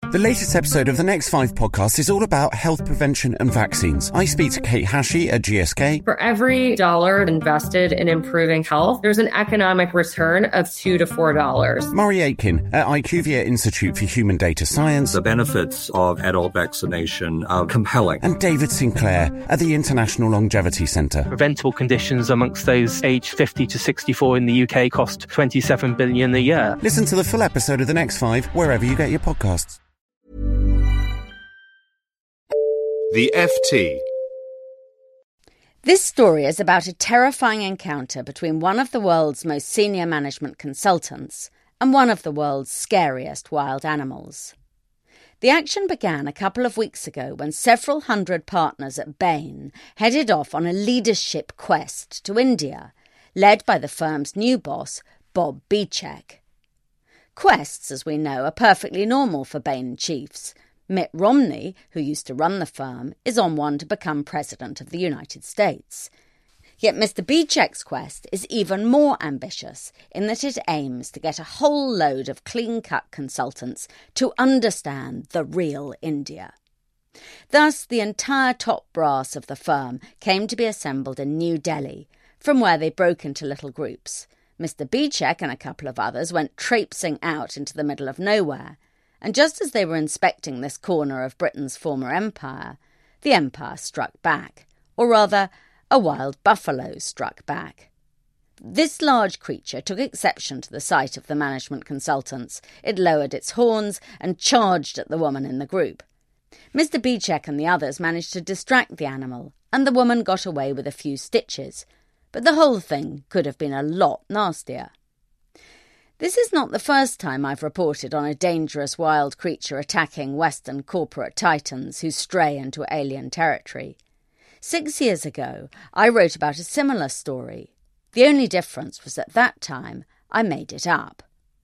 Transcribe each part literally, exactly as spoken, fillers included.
The latest episode of the Next Five podcast is all about health prevention and vaccines. I speak to Kate Hashey at G S K. For every dollar invested in improving health, there's an economic return of two to four dollars. Murray Aitken at IQVIA Institute for Human Data Science. The benefits of adult vaccination are compelling. And David Sinclair at the International Longevity Centre. Preventable conditions amongst those aged fifty to sixty-four in the U K cost twenty-seven billion dollars a year. Listen to the full episode of The Next Five wherever you get your podcasts. The F T. This story is about a terrifying encounter between one of the world's most senior management consultants and one of the world's scariest wild animals. The action began a couple of weeks ago when several hundred partners at Bain headed off on a leadership quest to India, led by the firm's new boss, Bob Bichek. Quests, as we know, are perfectly normal for Bain chiefs. Mitt Romney, who used to run the firm, is on one to become President of the United States. Yet Mister Bichek's quest is even more ambitious in that it aims to get a whole load of clean-cut consultants to understand the real India. Thus, the entire top brass of the firm came to be assembled in New Delhi, from where they broke into little groups. Mister Bichek and a couple of others went traipsing out into the middle of nowhere, and just as they were inspecting this corner of Britain's former empire, the empire struck back, or rather, a wild buffalo struck back. This large creature took exception to the sight of the management consultants. It lowered its horns and charged at the woman in the group. Mister Bichek and the others managed to distract the animal, and the woman got away with a few stitches, but the whole thing could have been a lot nastier. This is not the first time I've reported on a dangerous wild creature attacking Western corporate titans who stray into alien territory. Six years ago, I wrote about a similar story. The only difference was at that time I made it up.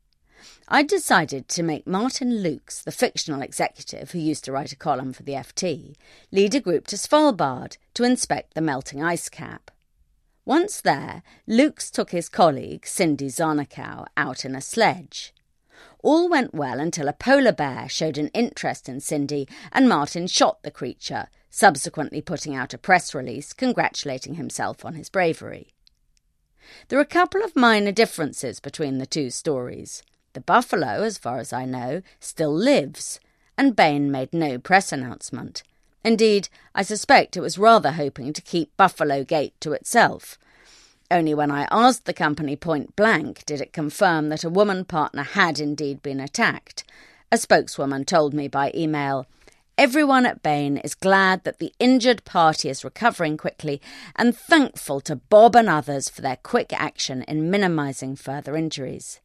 I decided to make Martin Lukes, the fictional executive who used to write a column for the F T, lead a group to Svalbard to inspect the melting ice cap. Once there, Lukes took his colleague, Cindy Zarnakow, out in a sledge. All went well until a polar bear showed an interest in Cindy and Martin shot the creature, subsequently putting out a press release congratulating himself on his bravery. There are a couple of minor differences between the two stories. The buffalo, as far as I know, still lives, and Bain made no press announcement. Indeed, I suspect it was rather hoping to keep Buffalo Gate to itself. Only when I asked the company point blank did it confirm that a woman partner had indeed been attacked. A spokeswoman told me by email, "Everyone at Bain is glad that the injured party is recovering quickly and thankful to Bob and others for their quick action in minimising further injuries."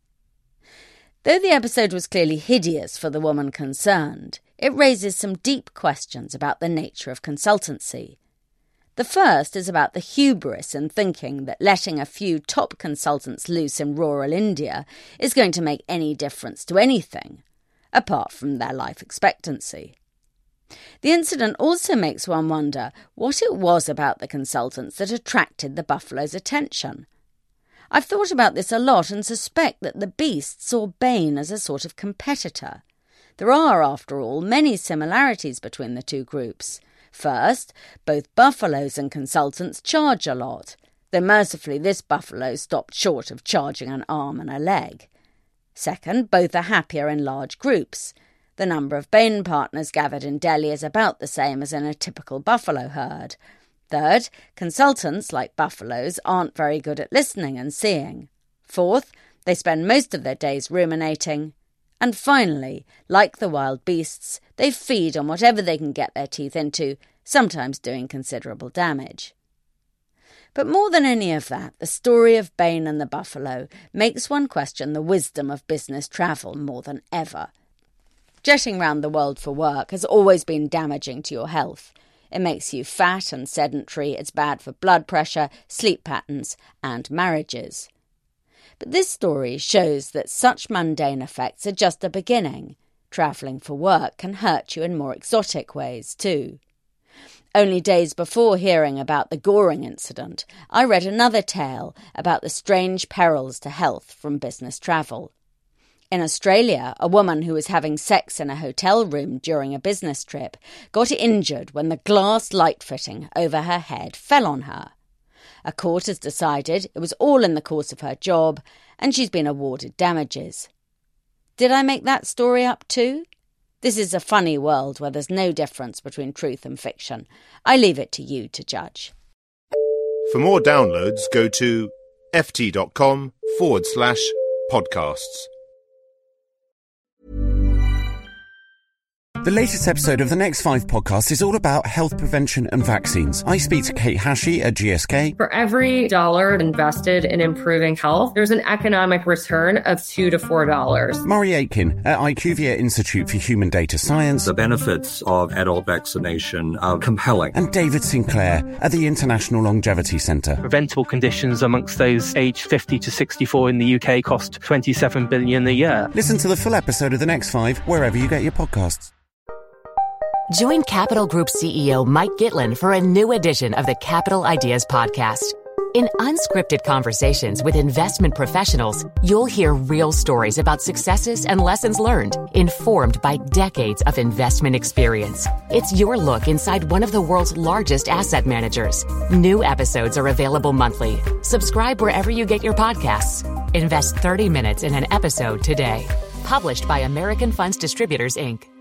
Though the episode was clearly hideous for the woman concerned, it raises some deep questions about the nature of consultancy. The first is about the hubris in thinking that letting a few top consultants loose in rural India is going to make any difference to anything, apart from their life expectancy. The incident also makes one wonder what it was about the consultants that attracted the buffalo's attention. I've thought about this a lot and suspect that the beast saw Bain as a sort of competitor. There are, after all, many similarities between the two groups. First, both buffaloes and consultants charge a lot, though mercifully this buffalo stopped short of charging an arm and a leg. Second, both are happier in large groups. The number of Bain partners gathered in Delhi is about the same as in a typical buffalo herd. Third, consultants, like buffaloes, aren't very good at listening and seeing. Fourth, they spend most of their days ruminating. And finally, like the wild beasts, they feed on whatever they can get their teeth into, sometimes doing considerable damage. But more than any of that, the story of Bain and the buffalo makes one question the wisdom of business travel more than ever. Jetting round the world for work has always been damaging to your health. It makes you fat and sedentary, it's bad for blood pressure, sleep patterns, and marriages. But this story shows that such mundane effects are just a beginning. Travelling for work can hurt you in more exotic ways too. Only days before hearing about the Goring incident, I read another tale about the strange perils to health from business travel. In Australia, a woman who was having sex in a hotel room during a business trip got injured when the glass light fitting over her head fell on her. A court has decided it was all in the course of her job, and she's been awarded damages. Did I make that story up too? This is a funny world where there's no difference between truth and fiction. I leave it to you to judge. For more downloads, go to ft.com forward slash podcasts. The latest episode of the Next Five podcast is all about health prevention and vaccines. I speak to Kate Hashey at G S K. For every dollar invested in improving health, there's an economic return of two to four dollars. Murray Aitken at IQVIA Institute for Human Data Science. The benefits of adult vaccination are compelling. And David Sinclair at the International Longevity Centre. Preventable conditions amongst those aged fifty to sixty-four in the U K cost twenty-seven billion dollars a year. Listen to the full episode of The Next Five wherever you get your podcasts. Join Capital Group C E O Mike Gitlin for a new edition of the Capital Ideas Podcast. In unscripted conversations with investment professionals, you'll hear real stories about successes and lessons learned, informed by decades of investment experience. It's your look inside one of the world's largest asset managers. New episodes are available monthly. Subscribe wherever you get your podcasts. Invest thirty minutes in an episode today. Published by American Funds Distributors, Incorporated.